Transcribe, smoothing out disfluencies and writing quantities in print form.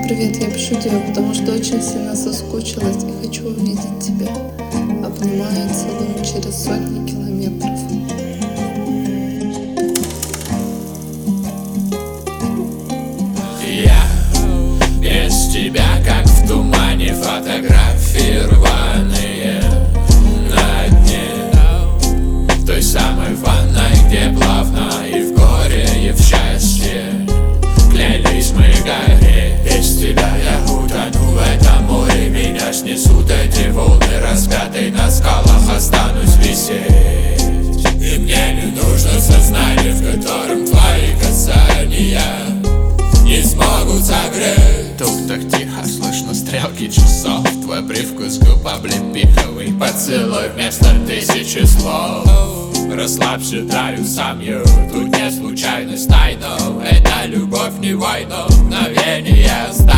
привет, я пишу тебе, потому что очень сильно соскучилась и хочу увидеть тебя. Обнимаю, целую через сотни километров. Я без тебя, как в тумане, фотографии рваные на дне той самой ванной, где плавно и в горе, и в счастье клялись мы гореть. Без тебя я утону в этом море, меня снесут эти волны раскаты, на скалах останусь висеть. И мне не нужно сознание, в котором твои касания не смогут согреть. Тут так тихо, слышно стрелки часов, твой привкус губ облепиховый поцелуй вместо тысячи слов. Расслабься, даю сам я, тут не случайность тайну, это любовь не войну, мгновение оставь.